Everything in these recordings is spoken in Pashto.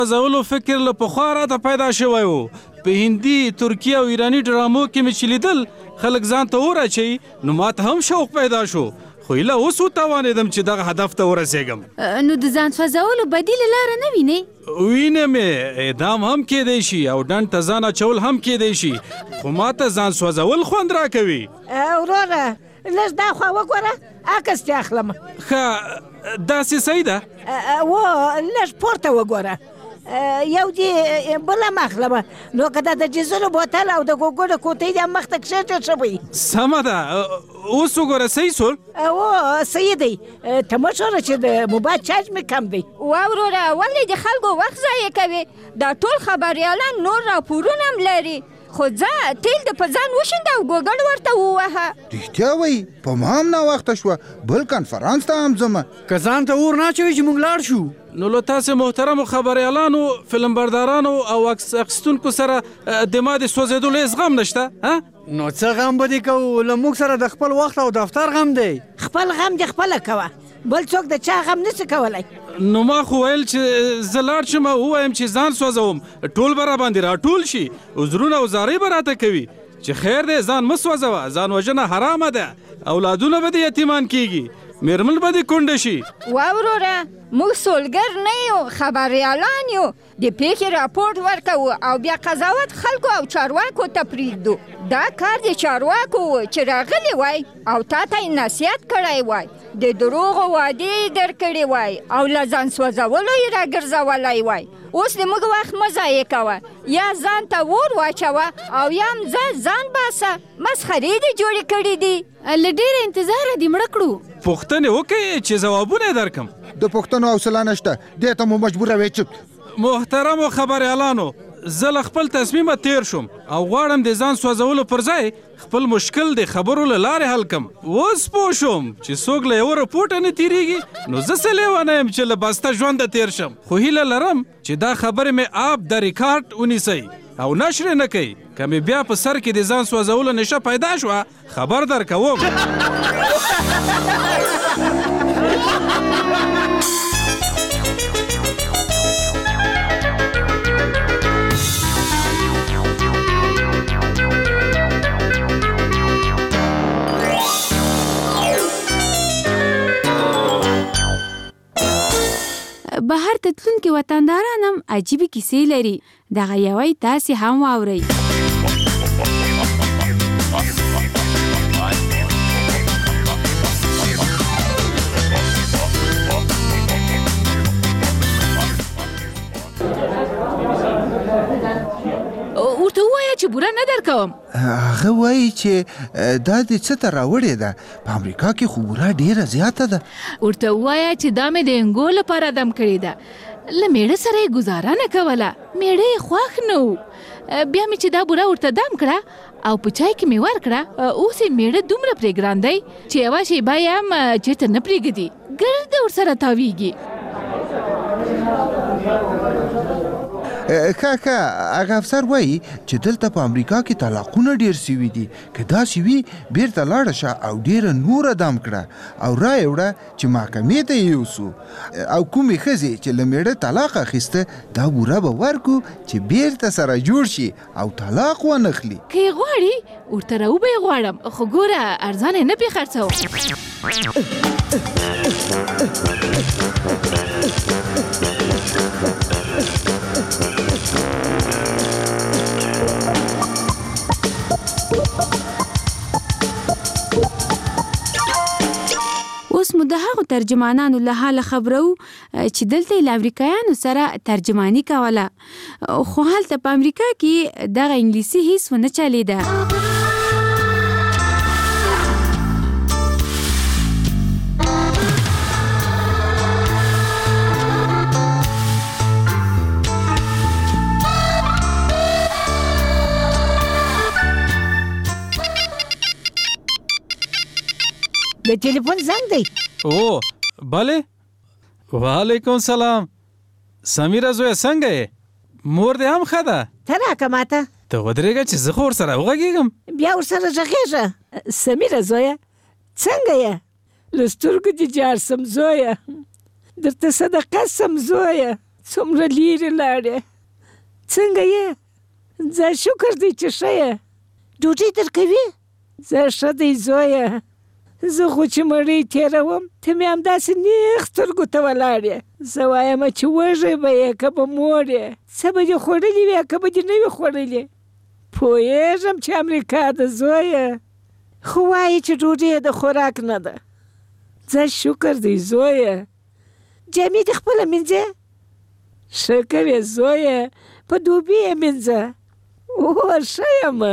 زولو فکر له پخوا راته پیدا شوی و. په هندي، ترکیه او ایراني ډرامو کې مې چې لیدل خلک ځان ته وراچوي، نو ما ته هم شوق پیدا شو. خو ایله اوس وتوانېدم چې دغه هدف ته ورسېږم. نو د ځان سوځولو بدیله لاره نه وینئ؟ وینم یې، اعدام هم کیدی شي او ډنډ ته ځان اچول هم کیدی شي، خو ما ته ځان سوځول خوند راکوي. وروره لږ دا خوا وګوره، عکس دې اخلم. ښه، داسې صحیح ده. لږ پورته وګوره، یو دې بله م اخلم. نو که دا د جیزونو بوتل او د ګوګوړو کوټۍ دې مخ ته کښېږدې ښه به وي. سمه ده، اوس وګوره صحیح سول. صحیح دی. ته مه ښوره چې د موبایل چارج مې کم دی. وروره ولې د خلکو وخت ضایع کوي؟ دا ټول خبریالان نور راپورونه هم لري، خو ځه تیل د په ځان وشینده او ګوګل ورته ووهه. رښتیا وایي، په ما هم ناوخته شوه، بل کنفرانس ته هم ځمه. که ځان ته اور نه اچوي چې موږ لاړ شو. نو له تاسې محترمو خبریالانو، فلمبردارانو او عکس اخیستونکو سره د ما د سوځېدلو هېڅ غم نشته؟ نو څه غم به دې کوو؟ له موږ سره د خپل وخت او دفتر غم دی. خپل غم دې خپله کوه، بل څوک د چا غم نشي کولی. نو ما خو ویل چې زه لاړ شم او ووایم چې ځان سوځوم، ټول به راباندې راټول شي، عذرونه او زارۍ به راته کوي چې خیر دی ځان مه سوځوه، ځان وژنه حرامه ده، اولادونه به د یتیمان کیږي، میرمن به دې کونډه شي. وروره موږ سولګر نه یو، خبریالان یو. د پیښې راپورټ ورکوو او بیا قضاوت خلکو او چارواکو ته پرېږدو. دا کار د چارواکو و چې راغلی وای او تا ته یې نصیحت کړی وای، د دروغو وعدې یې درکړې وای او له ځان سوځولو یې راګرځولی وای. اوس د موږ وخت مه ضایع کوه، یا ځان ته اور واچوه او یا هم ځان باسه. مسخرې دې جوړې کړي دي. له ډېره انتظاره دې مړه کړو. پوښتنې وکړئ چې ځوابونه یې درکم. د پوښتنو حوصله نشته، دې ته مو مجبوروې چپ. محترمو خبریالانو، زه له خپل تصمیمه تیر شوم او غواړم د ځان سوځولو پر ځای خپل مشکل د خبرو له لارې حل کم. اوس پوه شوم چې څوک له یوه رپورټه نه تیریږي، نو زه څه لیونه یم چې له بسته ژونده تیر شم. خو هیله لرم چې دا خبرې مې آپ د ریکارډ ونیسئ او نشر نه کوي. که مې بیا په سر کې د ځان سوځولو نشه پیدا شوه، خبر درکوم. بهر ته تلونکي وطنداران هم عجیبې کیسې لري. دغه یوه تاسې هم واورئ. ورته ووایه چې بوره نه درکوم. هغه وایي چې دا دې څه ته راوړې ده، په امریکا کې خو بوره ډېره زیاته ده. ورته ووایه چې دا مې د انګو لپاره دم کړې ده. له میړه سره یې ګزاره نه کوله، میړه یې خوښ نه و. بیا مې چې دا بوره ورته دم کړه او په چای کې مې ورکړه، اوس یې میړه دومره پرېګران دی چې یوه شیبه یې هم چېرته نه پرېږدي، ګرده ورسره تاویږي. ښه هغه افسر وایي چې دلته په امریکا کې طلاقونه ډېر سوي دي. که داسې وي بیرته لاړه شه او ډېره نوره دم کړه او رایې وړه چې محکمې ته یې یوسو، او کومې ښځې چې له میړه طلاق اخیسته دا بوره به ورکو چې بیرته سره جوړ شي او طلاق ونخلي. که یې غواړي ورته راوبه یې غواړم، خو ګوره ارزانه یې نه پرې خرڅوم. اوس مو د هغو ترجمانانو له حاله خبرو چې دلته یې له امریکایانو سره ترجماني کوله، خو هلته په امریکا کې دغه انګلیسي هیڅ ونه چلېده. د ټلیفون زنګ دی. او بله، وعلیکم سلام. سمیره زویه څنګه یې؟ مور دې هم ښه ده؟ ته راکه ماته. ته ودرېږه چې زه خو ورسره وغږېږم. بیا ورسره غږېږه. سمیره زویه څنګه یې؟ له سترګو دې جار سم زویه، درته صدقه سم زویه. څومره لیرې لاړې. څنګه یې؟ زه شکر دی چې ښه یې. ډوډۍ درکوي؟ زه ښه دی زویه. زه خو چې مړۍ تېروم ته مې همداسې نیغ سترګو ته ولاړې. زه وایم چې وږی به یې که به موړ یې، څه به دې خوړلي وي که به دې نه وي خوړلي. پوهېږم چې امریکا ده زویه، خو وایي چې ډوډۍ یې د خوراک نه ده. زه شکر دی زویه. جامې دې خپله مینځې؟ ښه کوې زویه، په دوبي یې مینځه. ښه یم.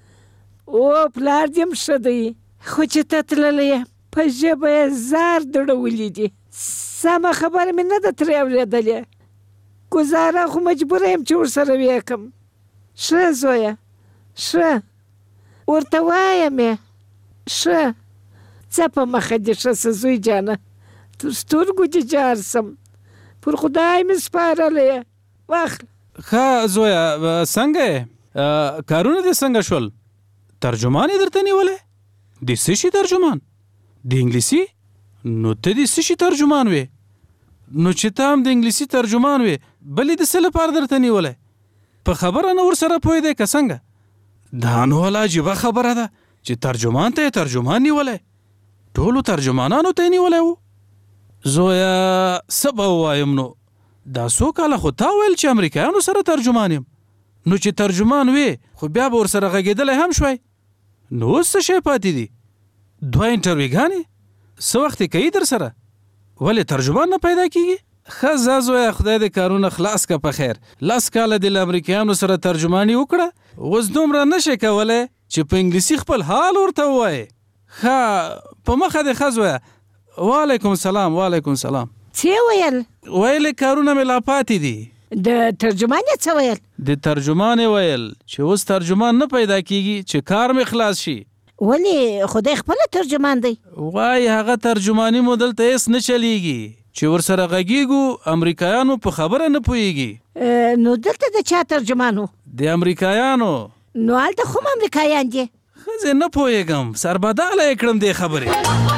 پلار دې هم ښه دی، خو چې ته تللی یې په ژبه یې زار دړولي دي. سمه خبره مې نه ده ترې اورېدلې. ګزاره خو مجبوره یم چې ورسره وکړم. ښه زویه، ښه ورته وایم یې. ښه ځه په مخه دې ښه څه زوی جانه، تر سترګو دې جار سم. پر خدای مې سپارلی یې. واخله. ښه زویه، څنګه یې؟ کارونه دې څنګه شول؟ ترجمان یې درته نیولی؟ د څه شي ترجمان؟ د انګلیسي؟ نو ته د څه شي ترجمان وې؟ نو چې ته هم د انګلیسي ترجمان وې، بلې د څه لپاره درته نیولی؟ په خبره نه ورسره پوهېدی که څنګه؟ دا نو والا عجیبه خبره ده چې ترجمان ته یې ترجمان نیولی. ټولو ترجمانانو ته یې نیولی و. زویه څه به ووایم نو؟ دا څو کاله خو تا ویل چې امریکایانو سره ترجمان یم. نو چې ترجمان وې خو بیا به ورسره غږېدلی هم شوی. نو اوس څه شی پاتې دي؟ 2 انټرویوګانې څه وخت یې کوي در سره؟ ولې ترجمان نه پیدا کیږي؟ ښه ځه زویه، خدای دې کارونه خلاص که په خیر. 10 کاله دې له امریکایانو سره ترجماني وکړه، اوس دومره نشې کولی چې په انګلیسي خپل حال ورته ووایې. ښه په مخه دې ښه زویه. وعلیکم سلام. وعلیکم سلام. څه ویل؟ ویلې کارونه مې لا پاتې دي. د ترجمان یې څه ویل؟ د ترجمان یې ویل چې اوس ترجمان نه پیدا کیږي چې کار مې خلاص شي. ولې خدای خپله ترجمان دی؟ وایي هغه ترجماني مو دلته هېڅ نه چلیږي، چې ورسره غږیږو امریکایانو په خبره نه پوهیږي. نو دلته د چا ترجمان و؟ د امریکایانو. نو هلته خو هم امریکایان دي. ښځې نه پوهېږم، سربداله یې کړم دې خبرې.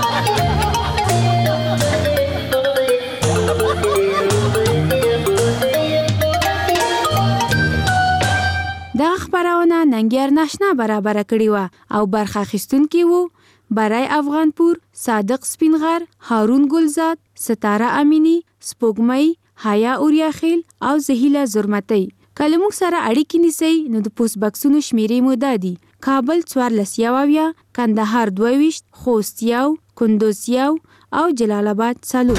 دا خبرونه ننګیار ناشنا برابره کړې وه او برخه اخیستونکي وو برای افغانپور، صادق سپینغر، هارون ګلزاد، ستاره امینی، سپوږمۍ، حیا اوریاخیل او زهیله زرمتی. کله موږ سره اړیکې نیسئ نو د پوسټ بکسونو شمیرې مو دا دي: کابل 14 کندهار 22 خوست 1 کندوز 1 او جلال آباد 4.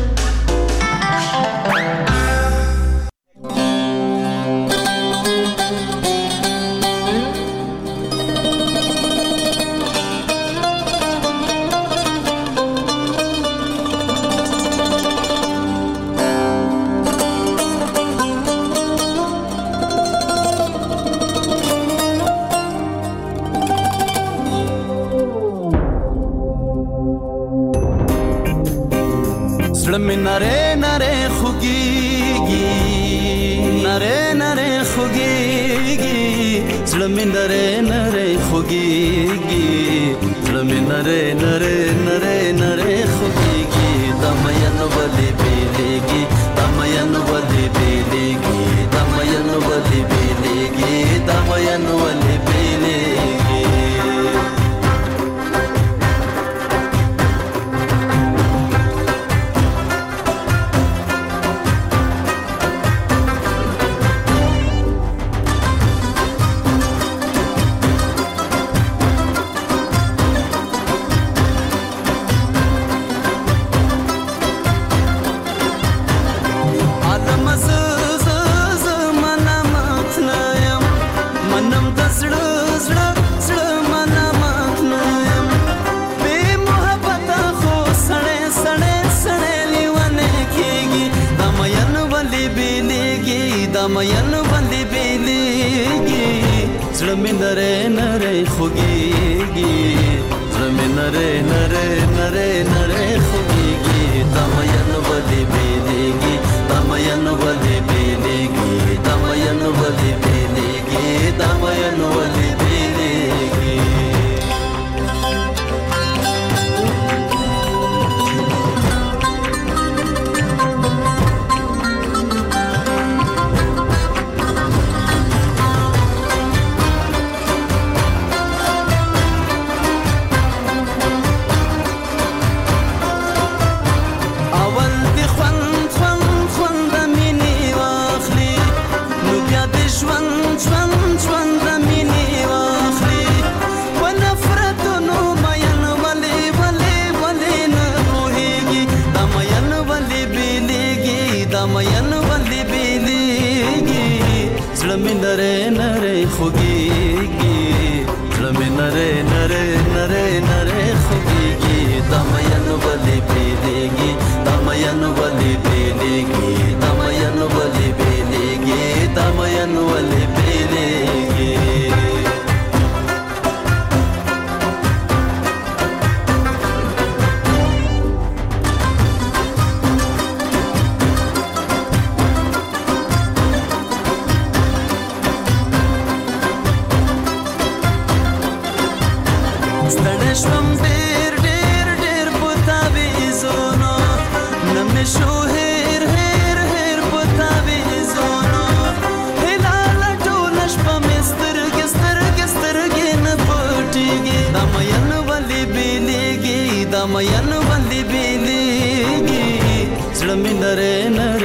زړه نره نره خوږیږي، نره نره خوږیږي، زړه مې نره نره خوږیږي، زړه مې نره نره نره نره خوږیږي. دا مین ولې بیلیږي، دا مین ولې بیلیږي، دا مین ولې بیلیږي، دا مین ولې بیلیږي. مین باندې بیلیږي، زړه مې نری نری خوږیږي، زړه مې نری نری نری نری خوږیږي. دا مین باندې بیلیږي، دا مین باندې بیلیږي، دا مین باندې بیلیږي، دا مین باندې بیلیږي. زړه مې نری نری خوږېږي زړه مې نری نری نری نری خوږېږي دا مین ولې بېلېږي دا مین ولې بېلېږي دا مین ولې بېلېږي دا مین ولې بېلېږي ستړی شوم ډېر ډېر ډېر په تعویضونو نه مې شو هېر هېر هېر په تعویضونو هیله ټوله شپه مې سترګې سترګې سترګې نه پټېږي دا مین ولې بېلېږي دا مین ولې بېلېږي زړه مې نری نری